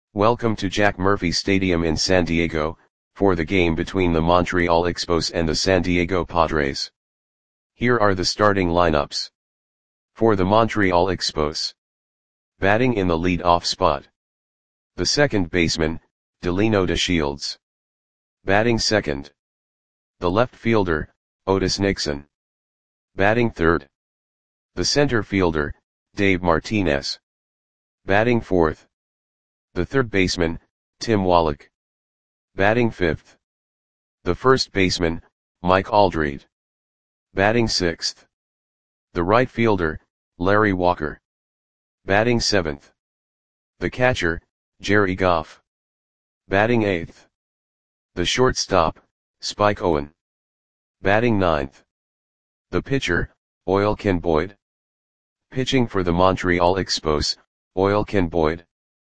Welcome to Jack Murphy Stadium in San Diego, for the game between the Montreal Expos and the San Diego Padres. Here are the starting lineups. For the Montreal Expos. Batting in the lead-off spot. The second baseman, Delino DeShields. Batting second. The left fielder, Otis Nixon. Batting third. The center fielder, Dave Martinez. Batting fourth. The third baseman, Tim Wallach. Batting fifth. The first baseman, Mike Aldrete. Batting sixth. The right fielder, Larry Walker. Batting seventh. The catcher, Jerry Goff. Batting eighth. The shortstop, Spike Owen. Batting ninth. The pitcher, Oil Ken Boyd. Pitching for the Montreal Expos, Oil Ken Boyd.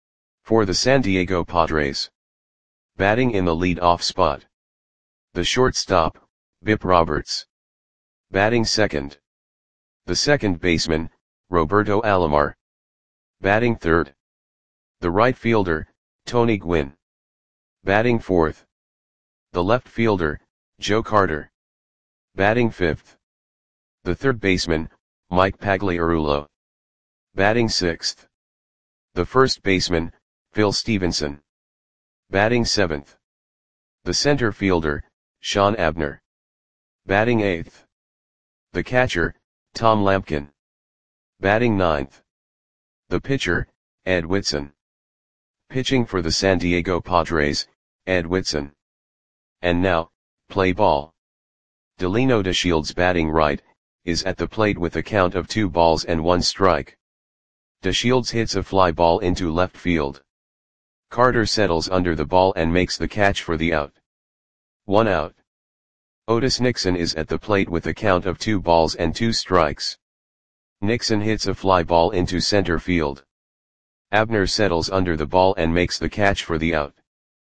For the San Diego Padres. Batting in the lead-off spot. The shortstop, Bip Roberts. Batting second. The second baseman, Roberto Alomar. Batting third. The right fielder, Tony Gwynn. Batting fourth. The left fielder, Joe Carter. Batting fifth. The third baseman, Mike Pagliarulo. Batting sixth. The first baseman, Phil Stevenson. Batting seventh. The center fielder, Sean Abner. Batting eighth. The catcher, Tom Lampkin. Batting ninth. The pitcher, Ed Whitson. Pitching for the San Diego Padres, Ed Whitson. And now, play ball. Delino DeShields batting right, is at the plate with a count of 2 balls and 1 strike. DeShields hits a fly ball into left field. Carter settles under the ball and makes the catch for the out. 1 out. Otis Nixon is at the plate with a count of 2 balls and 2 strikes. Nixon hits a fly ball into center field. Abner settles under the ball and makes the catch for the out.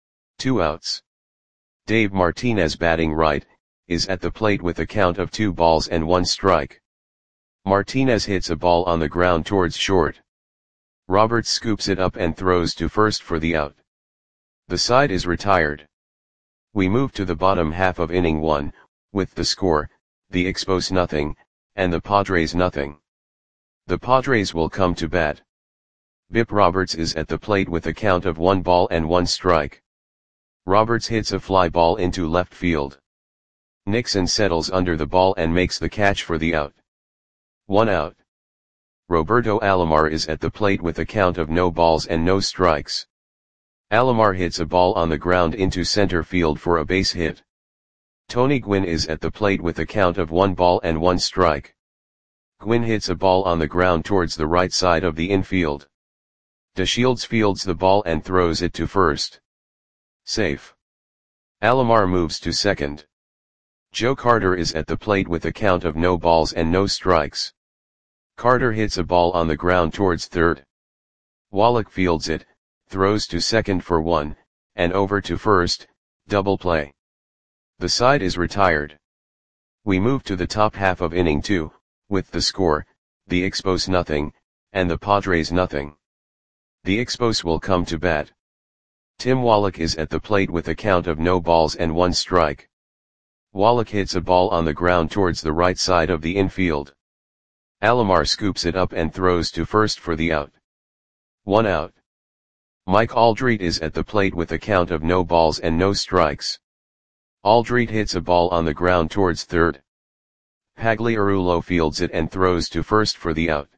2 outs. Dave Martinez batting right, is at the plate with a count of 2 balls and 1 strike. Martinez hits a ball on the ground towards short. Roberts scoops it up and throws to first for the out. The side is retired. We move to the bottom half of inning 1, with the score, the Expos nothing, and the Padres nothing. The Padres will come to bat. Bip Roberts is at the plate with a count of 1 ball and 1 strike. Roberts hits a fly ball into left field. Nixon settles under the ball and makes the catch for the out. 1 out. Roberto Alomar is at the plate with a count of no balls and no strikes. Alomar hits a ball on the ground into center field for a base hit. Tony Gwynn is at the plate with a count of 1 ball and 1 strike. Gwynn hits a ball on the ground towards the right side of the infield. DeShields fields the ball and throws it to first. Safe. Alomar moves to second. Joe Carter is at the plate with a count of no balls and no strikes. Carter hits a ball on the ground towards third. Wallach fields it, throws to second for 1, and over to first, double play. The side is retired. We move to the top half of inning 2, with the score, the Expos nothing, and the Padres nothing. The Expos will come to bat. Tim Wallach is at the plate with a count of no balls and 1 strike. Wallach hits a ball on the ground towards the right side of the infield. Alomar scoops it up and throws to first for the out. 1 out. Mike Aldrete is at the plate with a count of no balls and no strikes. Aldrete hits a ball on the ground towards third. Pagliarulo fields it and throws to first for the out.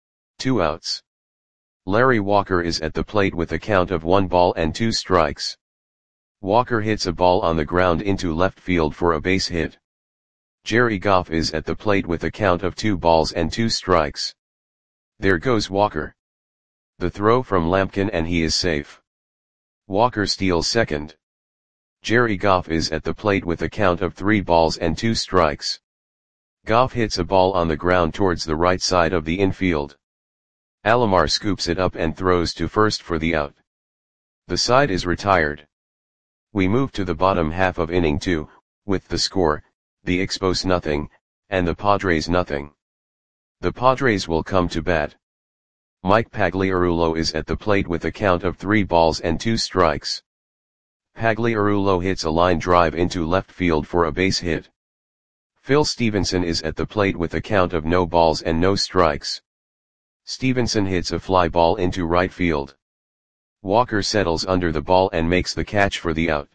2 outs. Larry Walker is at the plate with a count of 1 ball and 2 strikes. Walker hits a ball on the ground into left field for a base hit. Jerry Goff is at the plate with a count of 2 balls and 2 strikes. There goes Walker. The throw from Lampkin and he is safe. Walker steals second. Jerry Goff is at the plate with a count of 3 balls and 2 strikes. Goff hits a ball on the ground towards the right side of the infield. Alomar scoops it up and throws to first for the out. The side is retired. We move to the bottom half of inning 2, with the score, the Expos nothing, and the Padres nothing. The Padres will come to bat. Mike Pagliarulo is at the plate with a count of 3 balls and 2 strikes. Pagliarulo hits a line drive into left field for a base hit. Phil Stevenson is at the plate with a count of no balls and no strikes. Stevenson hits a fly ball into right field. Walker settles under the ball and makes the catch for the out.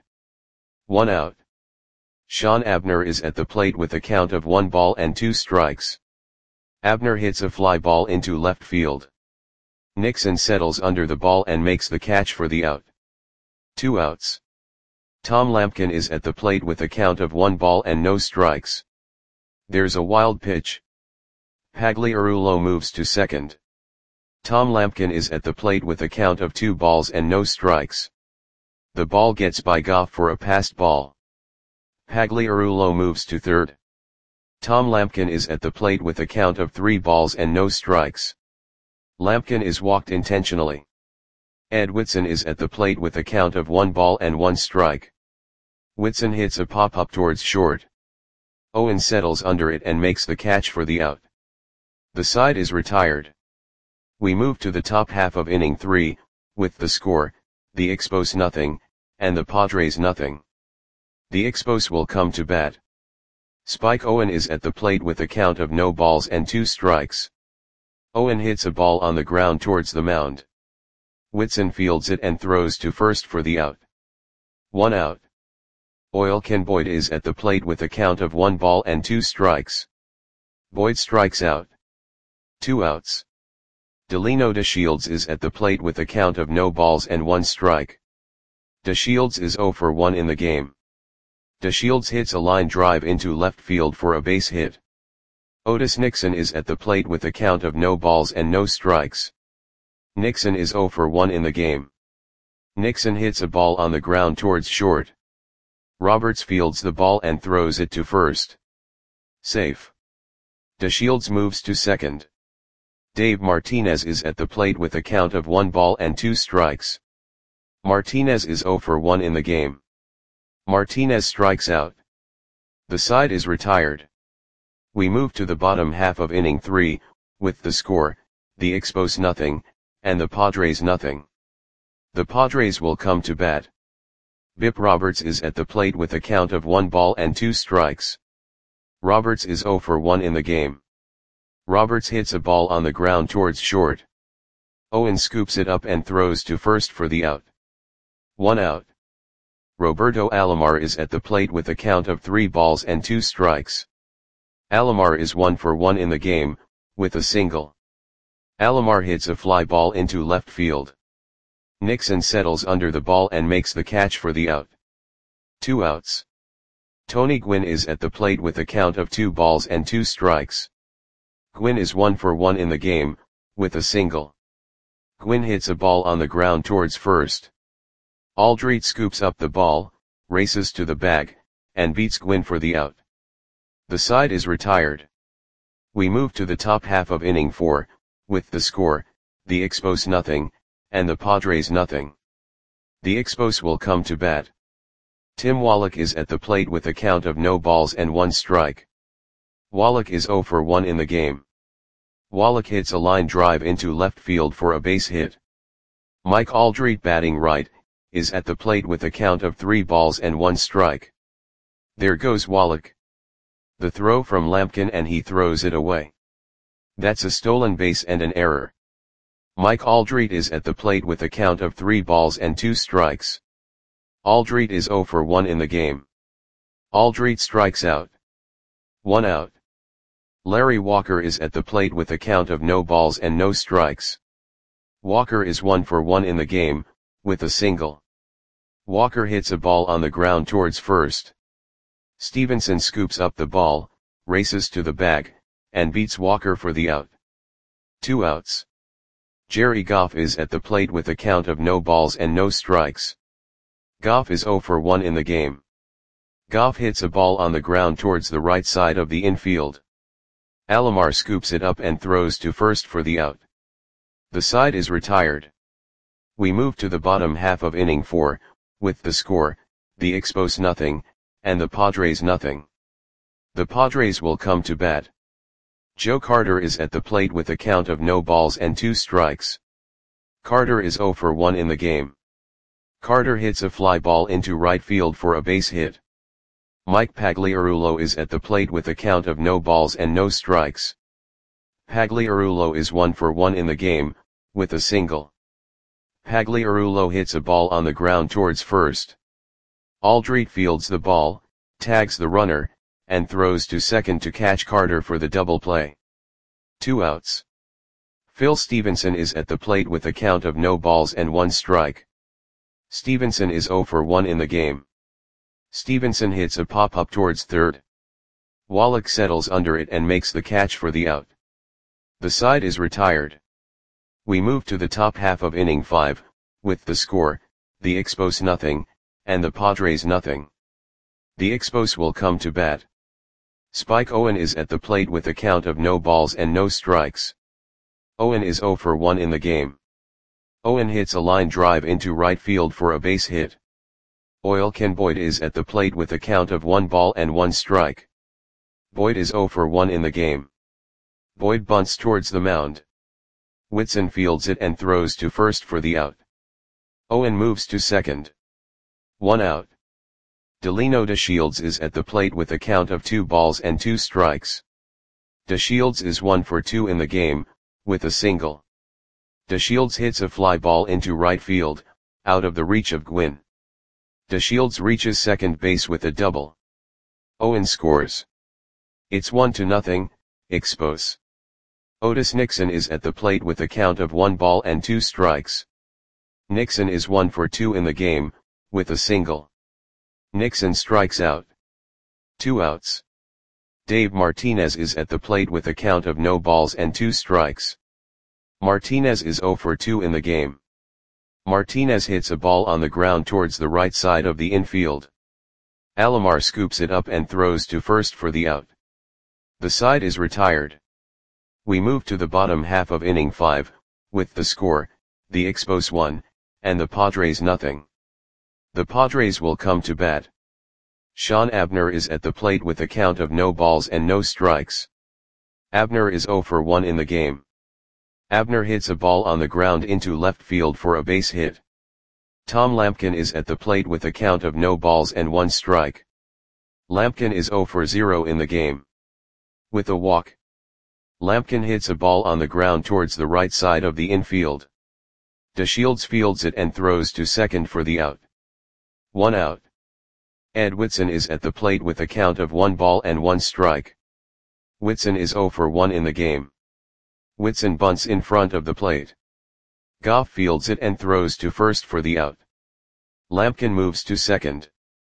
1 out. Sean Abner is at the plate with a count of 1 ball and 2 strikes. Abner hits a fly ball into left field. Nixon settles under the ball and makes the catch for the out. 2 outs. Tom Lampkin is at the plate with a count of 1 ball and no strikes. There's a wild pitch. Pagliarulo moves to second. Tom Lampkin is at the plate with a count of 2 balls and no strikes. The ball gets by Goff for a passed ball. Pagliarulo moves to third. Tom Lampkin is at the plate with a count of 3 balls and no strikes. Lampkin is walked intentionally. Ed Whitson is at the plate with a count of 1 ball and 1 strike. Whitson hits a pop-up towards short. Owen settles under it and makes the catch for the out. The side is retired. We move to the top half of inning 3, with the score, the Expos nothing, and the Padres nothing. The Expos will come to bat. Spike Owen is at the plate with a count of no balls and 2 strikes. Owen hits a ball on the ground towards the mound. Whitson fields it and throws to first for the out. 1 out. Oilkin Boyd is at the plate with a count of 1 ball and 2 strikes. Boyd strikes out. 2 outs. Delino DeShields is at the plate with a count of no balls and 1 strike. DeShields is 0 for 1 in the game. DeShields hits a line drive into left field for a base hit. Otis Nixon is at the plate with a count of no balls and no strikes. Nixon is 0 for 1 in the game. Nixon hits a ball on the ground towards short. Roberts fields the ball and throws it to first. Safe. DeShields moves to second. Dave Martinez is at the plate with a count of 1 ball and 2 strikes. Martinez is 0 for 1 in the game. Martinez strikes out. The side is retired. We move to the bottom half of inning 3, with the score, the Expos nothing, and the Padres nothing. The Padres will come to bat. Bip Roberts is at the plate with a count of 1 ball and 2 strikes. Roberts is 0 for 1 in the game. Roberts hits a ball on the ground towards short. Owen scoops it up and throws to first for the out. 1 out. Roberto Alomar is at the plate with a count of 3 balls and 2 strikes. Alomar is 1 for 1 in the game, with a single. Alomar hits a fly ball into left field. Nixon settles under the ball and makes the catch for the out. 2 outs. Tony Gwynn is at the plate with a count of 2 balls and 2 strikes. Gwynn is 1 for 1 in the game, with a single. Gwynn hits a ball on the ground towards first. Aldrete scoops up the ball, races to the bag, and beats Gwynn for the out. The side is retired. We move to the top half of inning 4, with the score, the Expos nothing, and the Padres nothing. The Expos will come to bat. Tim Wallach is at the plate with a count of no balls and 1 strike. Wallach is 0 for 1 in the game. Wallach hits a line drive into left field for a base hit. Mike Aldrete, batting right, is at the plate with a count of 3 balls and 1 strike. There goes Wallach. The throw from Lampkin and he throws it away. That's a stolen base and an error. Mike Aldrete is at the plate with a count of 3 balls and 2 strikes. Aldrete is 0 for 1 in the game. Aldrete strikes out. 1 out. Larry Walker is at the plate with a count of no balls and no strikes. Walker is 1 for 1 in the game, with a single. Walker hits a ball on the ground towards first. Stevenson scoops up the ball, races to the bag, and beats Walker for the out. 2 outs. Jerry Goff is at the plate with a count of no balls and no strikes. Goff is 0 for 1 in the game. Goff hits a ball on the ground towards the right side of the infield. Alomar scoops it up and throws to first for the out. The side is retired. We move to the bottom half of inning 4, with the score, the Expos nothing, and the Padres nothing. The Padres will come to bat. Joe Carter is at the plate with a count of no balls and 2 strikes. Carter is 0 for 1 in the game. Carter hits a fly ball into right field for a base hit. Mike Pagliarulo is at the plate with a count of no balls and no strikes. Pagliarulo is 1 for 1 in the game, with a single. Pagliarulo hits a ball on the ground towards first. Aldrete fields the ball, tags the runner, and throws to second to catch Carter for the double play. 2 outs. Phil Stevenson is at the plate with a count of no balls and 1 strike. Stevenson is 0 for 1 in the game. Stevenson hits a pop-up towards third. Wallach settles under it and makes the catch for the out. The side is retired. We move to the top half of inning 5, with the score, the Expos nothing, and the Padres nothing. The Expos will come to bat. Spike Owen is at the plate with a count of no balls and no strikes. Owen is 0 for 1 in the game. Owen hits a line drive into right field for a base hit. Ken Boyd is at the plate with a count of 1 ball and 1 strike. Boyd is 0 for 1 in the game. Boyd bunts towards the mound. Whitson fields it and throws to first for the out. Owen moves to second. 1 out. Delino DeShields is at the plate with a count of 2 balls and 2 strikes. DeShields is 1 for 2 in the game, with a single. DeShields hits a fly ball into right field, out of the reach of Gwynn. DeShields reaches second base with a double. Owen scores. It's 1-0, Expos. Otis Nixon is at the plate with a count of 1 ball and 2 strikes. Nixon is 1 for 2 in the game, with a single. Nixon strikes out. 2 outs. Dave Martinez is at the plate with a count of no balls and 2 strikes. Martinez is 0 for 2 in the game. Martinez hits a ball on the ground towards the right side of the infield. Alomar scoops it up and throws to first for the out. The side is retired. We move to the bottom half of inning 5, with the score, the Expos 1, and the Padres nothing. The Padres will come to bat. Sean Abner is at the plate with a count of no balls and no strikes. Abner is 0 for 1 in the game. Abner hits a ball on the ground into left field for a base hit. Tom Lampkin is at the plate with a count of no balls and 1 strike. Lampkin is 0 for 0 in the game. With a walk. Lampkin hits a ball on the ground towards the right side of the infield. DeShields fields it and throws to second for the out. 1 out. Ed Whitson is at the plate with a count of 1 ball and 1 strike. Whitson is 0 for 1 in the game. Whitson bunts in front of the plate. Goff fields it and throws to first for the out. Lampkin moves to second.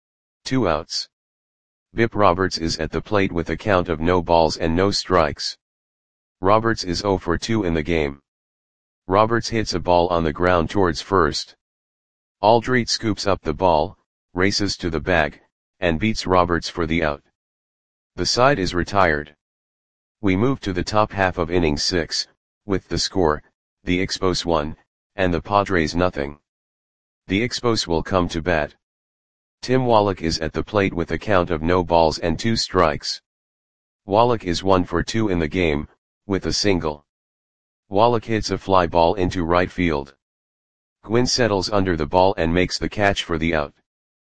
2 outs. Bip Roberts is at the plate with a count of no balls and no strikes. Roberts is 0 for 2 in the game. Roberts hits a ball on the ground towards first. Aldrete scoops up the ball, races to the bag, and beats Roberts for the out. The side is retired. We move to the top half of inning 6, with the score, the Expos 1, and the Padres nothing. The Expos will come to bat. Tim Wallach is at the plate with a count of no balls and 2 strikes. Wallach is 1 for 2 in the game, with a single. Wallach hits a fly ball into right field. Gwynn settles under the ball and makes the catch for the out.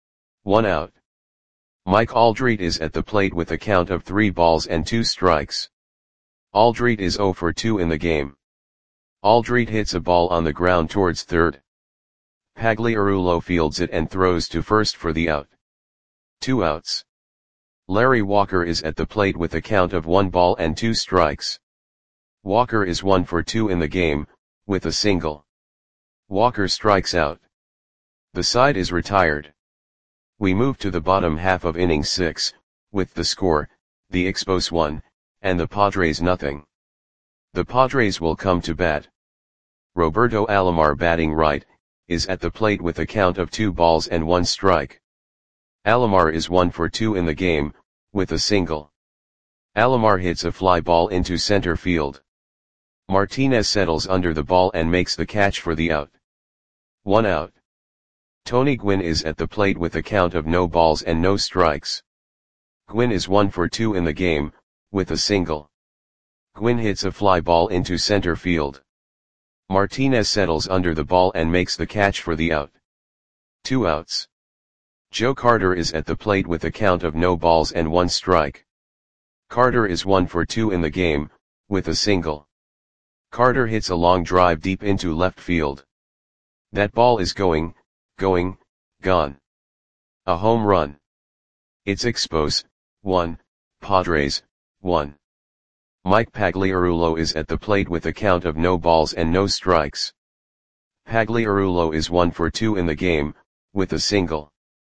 1 out. Mike Aldrete is at the plate with a count of 3 balls and 2 strikes. Aldrete is 0 for 2 in the game. Aldrete hits a ball on the ground towards third. Pagliarulo fields it and throws to first for the out. 2 outs. Larry Walker is at the plate with a count of 1 ball and 2 strikes. Walker is 1 for 2 in the game, with a single. Walker strikes out. The side is retired. We move to the bottom half of inning 6, with the score, the Expos 1, and the Padres nothing. The Padres will come to bat. Roberto Alomar batting right, is at the plate with a count of 2 balls and 1 strike. Alomar is 1 for 2 in the game, with a single. Alomar hits a fly ball into center field. Martinez settles under the ball and makes the catch for the out. 1 out. Tony Gwynn is at the plate with a count of no balls and no strikes. Gwynn is 1 for 2 in the game, with a single. Gwynn hits a fly ball into center field. Martinez settles under the ball and makes the catch for the out. 2 outs. Joe Carter is at the plate with a count of no balls and 1 strike. Carter is 1 for 2 in the game, with a single. Carter hits a long drive deep into left field. That ball is gone. A home run. It's Expos, 1, Padres, 1. Mike Pagliarulo is at the plate with a count of no balls and no strikes. Pagliarulo is 1 for 2 in the game, with a single.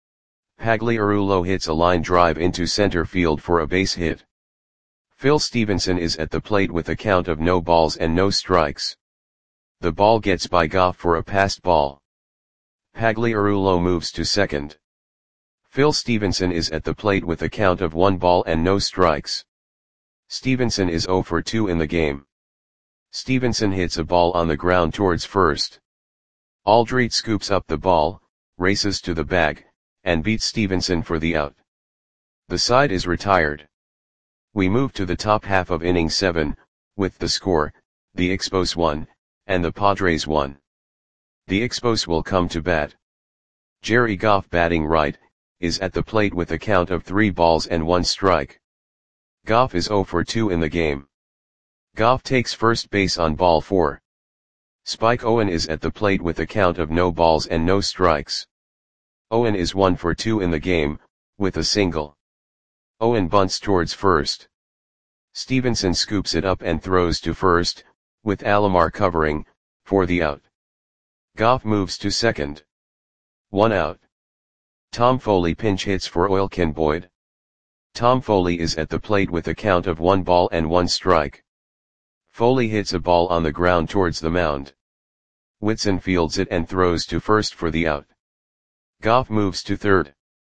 Pagliarulo hits a line drive into center field for a base hit. Phil Stevenson is at the plate with a count of no balls and no strikes. The ball gets by Goff for a passed ball. Pagliarulo moves to second. Phil Stevenson is at the plate with a count of 1 ball and no strikes. Stevenson is 0 for 2 in the game. Stevenson hits a ball on the ground towards first. Aldrete scoops up the ball, races to the bag, and beats Stevenson for the out. The side is retired. We move to the top half of inning 7, with the score, the Expos 1, and the Padres 1. The Expos will come to bat. Jerry Goff, batting right, is at the plate with a count of 3 balls and 1 strike. Goff is 0 for 2 in the game. Goff takes first base on ball 4. Spike Owen is at the plate with a count of no balls and no strikes. Owen is 1 for 2 in the game, with a single. Owen bunts towards first. Stevenson scoops it up and throws to first, with Alomar covering, for the out. Goff moves to second. 1 out. Tom Foley pinch hits for Oilkin Boyd. Tom Foley is at the plate with a count of 1 ball and 1 strike. Foley hits a ball on the ground towards the mound. Whitson fields it and throws to first for the out. Goff moves to third.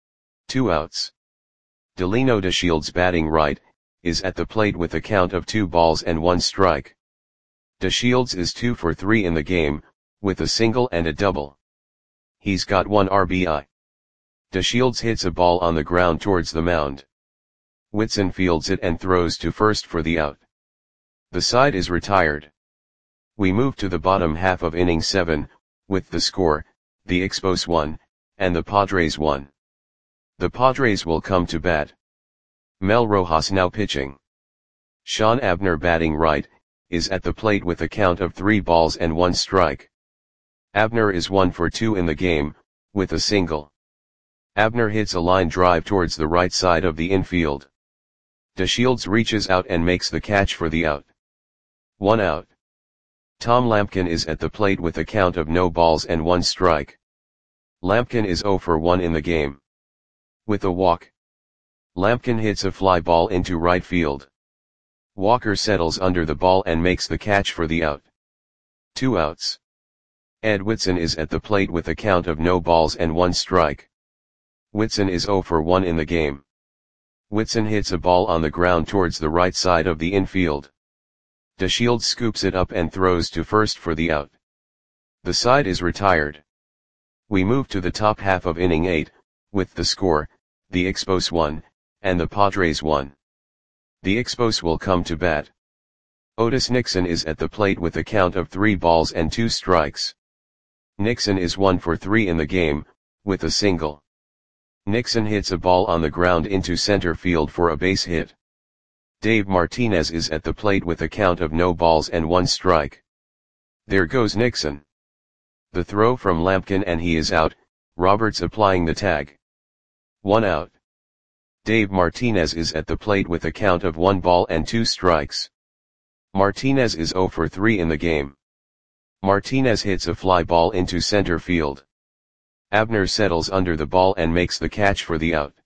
2 outs. Delino DeShields, batting right, is at the plate with a count of 2 balls and 1 strike. DeShields is 2 for 3 in the game, with a single and a double. He's got 1 RBI. DeShields hits a ball on the ground towards the mound. Whitson fields it and throws to first for the out. The side is retired. We move to the bottom half of inning 7, with the score, the Expos 1, and the Padres 1. The Padres will come to bat. Mel Rojas now pitching. Sean Abner, batting right, is at the plate with a count of 3 balls and 1 strike. Abner is 1 for 2 in the game, with a single. Abner hits a line drive towards the right side of the infield. DeShields reaches out and makes the catch for the out. 1 out. Tom Lampkin is at the plate with a count of no balls and 1 strike. Lampkin is 0 for 1 in the game. With a walk. Lampkin hits a fly ball into right field. Walker settles under the ball and makes the catch for the out. 2 outs. Ed Whitson is at the plate with a count of no balls and 1 strike. Whitson is 0 for 1 in the game. Whitson hits a ball on the ground towards the right side of the infield. DeShields scoops it up and throws to first for the out. The side is retired. We move to the top half of inning 8, with the score, the Expos 1, and the Padres 1. The Expos will come to bat. Otis Nixon is at the plate with a count of 3 balls and 2 strikes. Nixon is 1 for 3 in the game, with a single. Nixon hits a ball on the ground into center field for a base hit. Dave Martinez is at the plate with a count of no balls and 1 strike. There goes Nixon. The throw from Lampkin and he is out, Roberts applying the tag. 1 out. Dave Martinez is at the plate with a count of 1 ball and 2 strikes. Martinez is 0 for 3 in the game. Martinez hits a fly ball into center field. Abner settles under the ball and makes the catch for the out.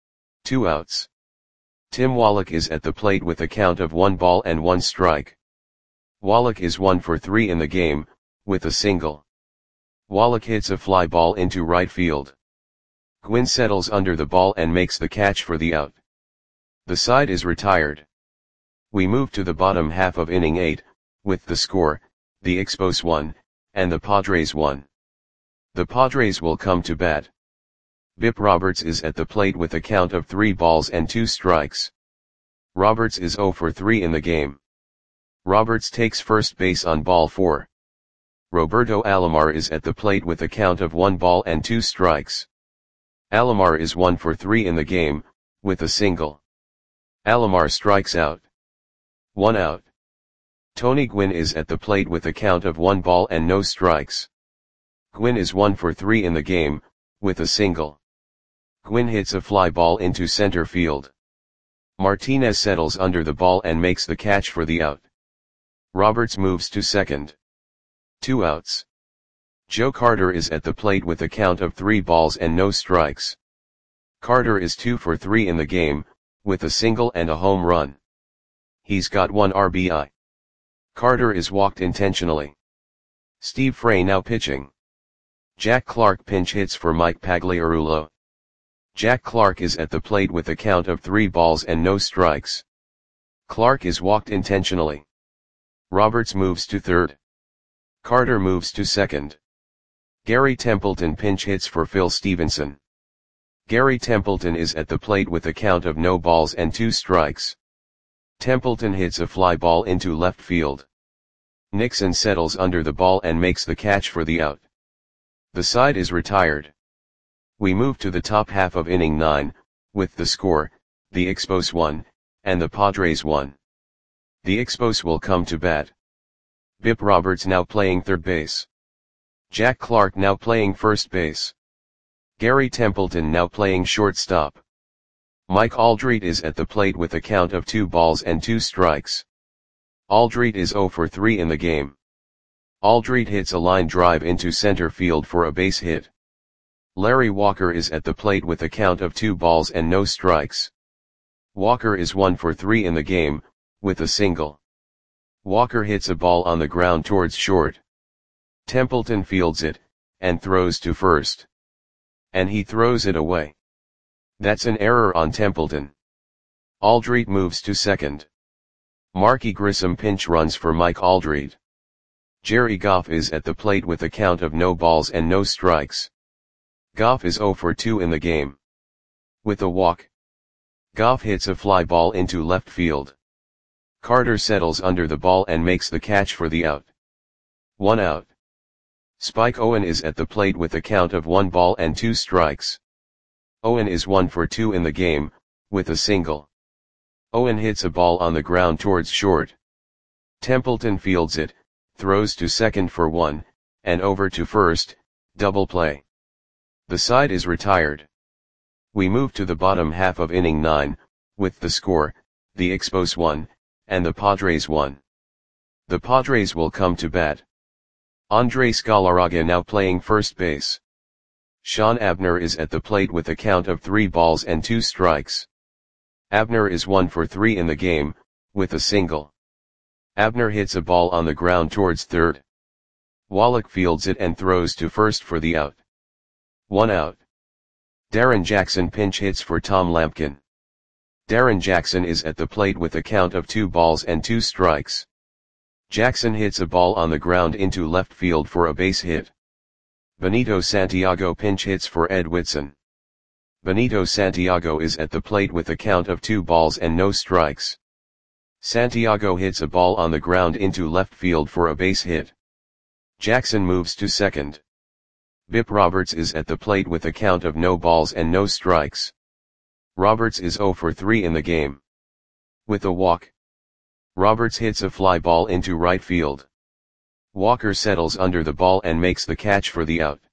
2 outs. Tim Wallach is at the plate with a count of 1 ball and 1 strike. Wallach is 1 for 3 in the game, with a single. Wallach hits a fly ball into right field. Gwynn settles under the ball and makes the catch for the out. The side is retired. We move to the bottom half of inning 8, with the score, the Expos 1, and the Padres 1. The Padres will come to bat. Bip Roberts is at the plate with a count of 3 balls and 2 strikes. Roberts is 0 for 3 in the game. Roberts takes first base on ball 4. Roberto Alomar is at the plate with a count of 1 ball and 2 strikes. Alomar is 1 for 3 in the game, with a single. Alomar strikes out. 1 out. Tony Gwynn is at the plate with a count of 1 ball and no strikes. Gwynn is 1 for 3 in the game, with a single. Gwynn hits a fly ball into center field. Martinez settles under the ball and makes the catch for the out. Roberts moves to second. 2 outs. Joe Carter is at the plate with a count of 3 balls and no strikes. Carter is 2 for 3 in the game, with a single and a home run. He's got 1 RBI. Carter is walked intentionally. Steve Frey now pitching. Jack Clark pinch hits for Mike Pagliarulo. Jack Clark is at the plate with a count of 3 balls and no strikes. Clark is walked intentionally. Roberts moves to third. Carter moves to second. Gary Templeton pinch hits for Phil Stevenson. Gary Templeton is at the plate with a count of no balls and 2 strikes. Templeton hits a fly ball into left field. Nixon settles under the ball and makes the catch for the out. The side is retired. We move to the top half of inning 9, with the score, the Expos 1, and the Padres 1. The Expos will come to bat. Bip Roberts now playing third base. Jack Clark now playing first base. Gary Templeton now playing shortstop. Mike Aldrete is at the plate with a count of 2 balls and 2 strikes. Aldrete is 0 for 3 in the game. Aldrete hits a line drive into center field for a base hit. Larry Walker is at the plate with a count of 2 balls and no strikes. Walker is 1 for 3 in the game, with a single. Walker hits a ball on the ground towards short. Templeton fields it, and throws to first. And he throws it away. That's an error on Templeton. Aldrete moves to second. Marky Grissom pinch runs for Mike Aldrete. Jerry Goff is at the plate with a count of no balls and no strikes. Goff is 0 for 2 in the game. With a walk. Goff hits a fly ball into left field. Carter settles under the ball and makes the catch for the out. 1 out. Spike Owen is at the plate with a count of 1 ball and 2 strikes. Owen is 1 for 2 in the game, with a single. Owen hits a ball on the ground towards short. Templeton fields it, throws to second for 1, and over to first, double play. The side is retired. We move to the bottom half of inning 9, with the score, the Expos 1, and the Padres 1. The Padres will come to bat. Andres Galarraga now playing first base. Sean Abner is at the plate with a count of 3 balls and 2 strikes. Abner is 1 for 3 in the game, with a single. Abner hits a ball on the ground towards third. Wallach fields it and throws to first for the out. 1 out. Darren Jackson pinch hits for Tom Lampkin. Darren Jackson is at the plate with a count of 2 balls and 2 strikes. Jackson hits a ball on the ground into left field for a base hit. Benito Santiago pinch hits for Ed Whitson. Benito Santiago is at the plate with a count of 2 balls and no strikes. Santiago hits a ball on the ground into left field for a base hit. Jackson moves to second. Bip Roberts is at the plate with a count of no balls and no strikes. Roberts is 0 for 3 in the game. With a walk. Roberts hits a fly ball into right field. Walker settles under the ball and makes the catch for the out.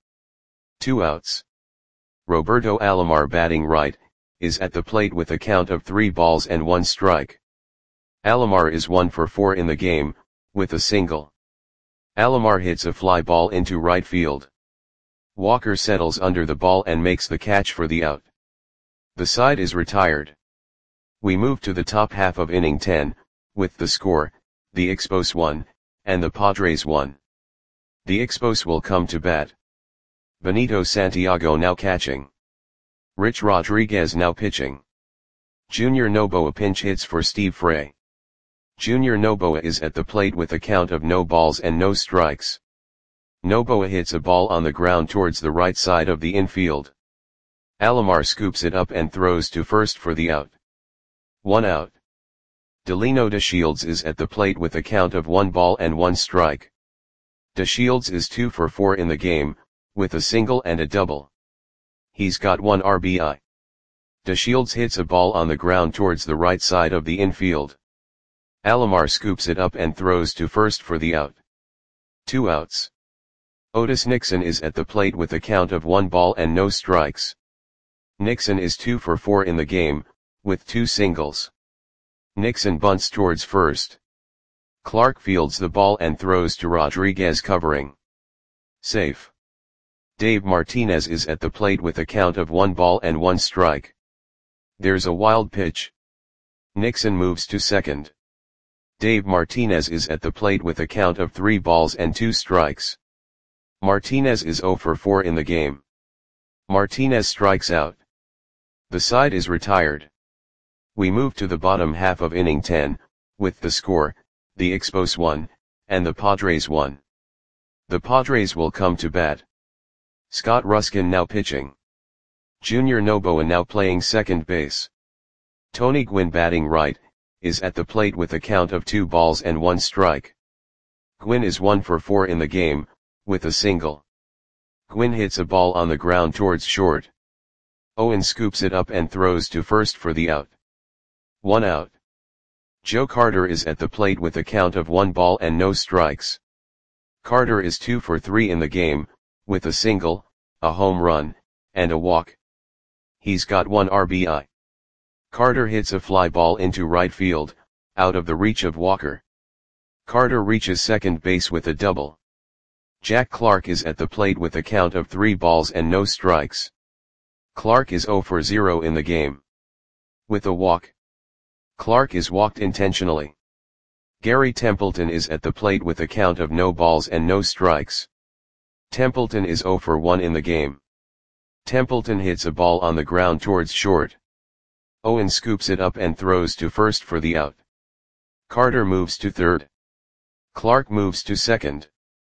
2 outs. Roberto Alomar batting right, is at the plate with a count of 3 balls and 1 strike. Alomar is 1 for 4 in the game, with a single. Alomar hits a fly ball into right field. Walker settles under the ball and makes the catch for the out. The side is retired. We move to the top half of inning 10, with the score, the Expos 1, and the Padres 1. The Expos will come to bat. Benito Santiago now catching. Rich Rodriguez now pitching. Junior Noboa pinch hits for Steve Frey. Junior Noboa is at the plate with a count of no balls and no strikes. Noboa hits a ball on the ground towards the right side of the infield. Alomar scoops it up and throws to first for the out. 1 out. Delino DeShields is at the plate with a count of 1 ball and 1 strike. DeShields is 2 for 4 in the game, with a single and a double. He's got 1 RBI. DeShields hits a ball on the ground towards the right side of the infield. Alomar scoops it up and throws to first for the out. 2 outs. Otis Nixon is at the plate with a count of 1 ball and no strikes. Nixon is 2 for 4 in the game, with 2 singles. Nixon bunts towards first. Clark fields the ball and throws to Rodriguez covering. Safe. Dave Martinez is at the plate with a count of 1 ball and 1 strike. There's a wild pitch. Nixon moves to second. Dave Martinez is at the plate with a count of 3 balls and 2 strikes. Martinez is 0 for 4 in the game. Martinez strikes out. The side is retired. We move to the bottom half of inning 10, with the score, the Expos 1, and the Padres 1. The Padres will come to bat. Scott Ruskin now pitching. Junior Noboa now playing second base. Tony Gwynn batting right, is at the plate with a count of 2 balls and 1 strike. Gwynn is 1 for 4 in the game, with a single. Gwynn hits a ball on the ground towards short. Owen scoops it up and throws to first for the out. 1 out. Joe Carter is at the plate with a count of 1 ball and no strikes. Carter is 2 for 3 in the game, with a single, a home run, and a walk. He's got 1 RBI. Carter hits a fly ball into right field, out of the reach of Walker. Carter reaches second base with a double. Jack Clark is at the plate with a count of 3 balls and no strikes. Clark is 0 for 0 in the game. With a walk. Clark is walked intentionally. Gary Templeton is at the plate with a count of no balls and no strikes. Templeton is 0 for 1 in the game. Templeton hits a ball on the ground towards short. Owen scoops it up and throws to first for the out. Carter moves to third. Clark moves to second.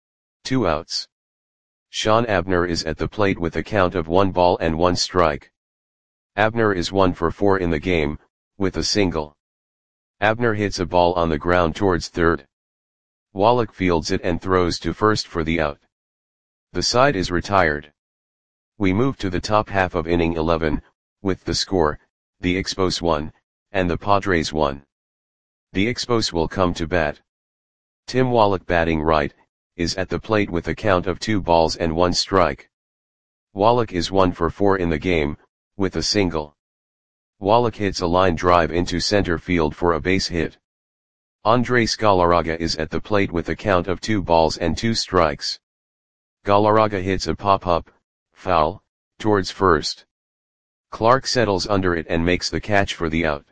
2 outs. Sean Abner is at the plate with a count of 1 ball and 1 strike. Abner is 1 for 4 in the game, with a single. Abner hits a ball on the ground towards third. Wallach fields it and throws to first for the out. The side is retired. We move to the top half of inning 11, with the score, the Expos 1, and the Padres 1. The Expos will come to bat. Tim Wallach batting right, is at the plate with a count of 2 balls and 1 strike. Wallach is 1 for 4 in the game, with a single. Wallach hits a line drive into center field for a base hit. Andres Galarraga is at the plate with a count of 2 balls and 2 strikes. Galarraga hits a pop-up, foul, towards first. Clark settles under it and makes the catch for the out.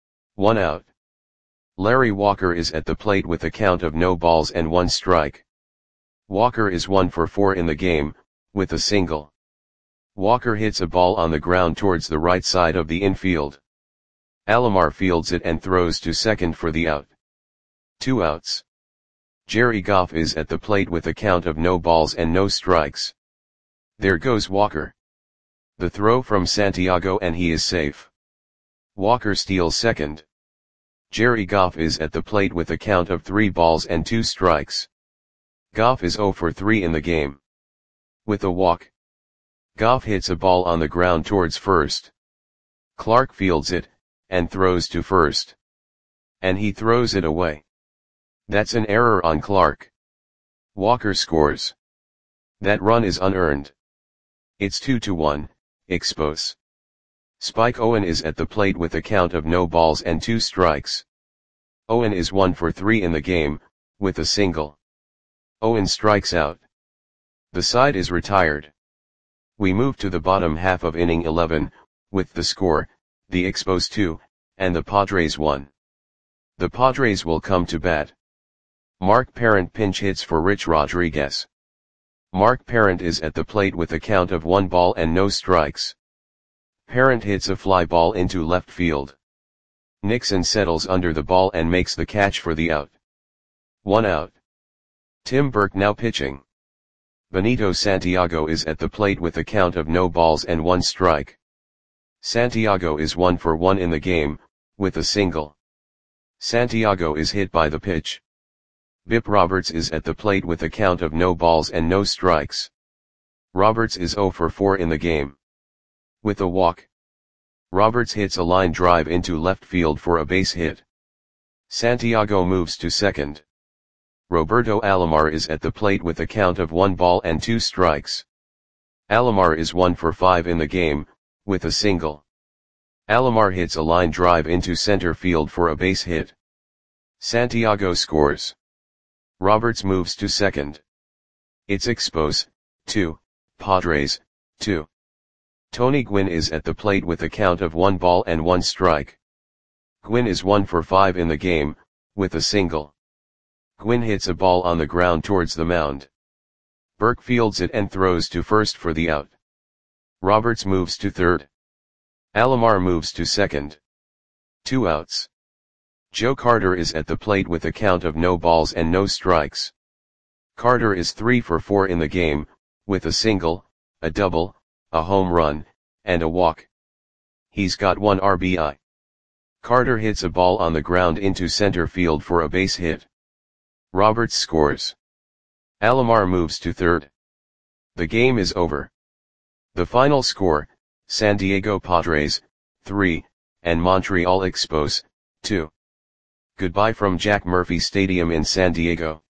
1 out. Larry Walker is at the plate with a count of no balls and 1 strike. Walker is 1 for 4 in the game, with a single. Walker hits a ball on the ground towards the right side of the infield. Alomar fields it and throws to second for the out. 2 outs. Jerry Goff is at the plate with a count of no balls and no strikes. There goes Walker. The throw from Santiago and he is safe. Walker steals second. Jerry Goff is at the plate with a count of 3 balls and 2 strikes. Goff is 0 for 3 in the game. With a walk. Goff hits a ball on the ground towards first. Clark fields it, and throws to first. And he throws it away. That's an error on Clark. Walker scores. That run is unearned. It's 2-1, Expos. Spike Owen is at the plate with a count of no balls and 2 strikes. Owen is 1 for 3 in the game, with a single. Owen strikes out. The side is retired. We move to the bottom half of inning 11, with the score, the Expos 2, and the Padres 1. The Padres will come to bat. Mark Parent pinch hits for Rich Rodriguez. Mark Parent is at the plate with a count of 1 ball and no strikes. Parent hits a fly ball into left field. Nixon settles under the ball and makes the catch for the out. 1 out. Tim Burke now pitching. Benito Santiago is at the plate with a count of no balls and 1 strike. Santiago is 1 for 1 in the game, with a single. Santiago is hit by the pitch. Bip Roberts is at the plate with a count of no balls and no strikes. Roberts is 0 for 4 in the game. With a walk, Roberts hits a line drive into left field for a base hit. Santiago moves to second. Roberto Alomar is at the plate with a count of 1 ball and 2 strikes. Alomar is 1 for 5 in the game, with a single. Alomar hits a line drive into center field for a base hit. Santiago scores. Roberts moves to second. It's Expos, 2, Padres, 2. Tony Gwynn is at the plate with a count of 1 ball and 1 strike. Gwynn is 1 for 5 in the game, with a single. Gwynn hits a ball on the ground towards the mound. Burke fields it and throws to first for the out. Roberts moves to third. Alomar moves to second. 2 outs. Joe Carter is at the plate with a count of no balls and no strikes. Carter is 3 for 4 in the game, with a single, a double, a home run, and a walk. He's got 1 RBI. Carter hits a ball on the ground into center field for a base hit. Roberts scores. Alomar moves to third. The game is over. The final score, San Diego Padres, 3, and Montreal Expos, 2. Goodbye from Jack Murphy Stadium in San Diego.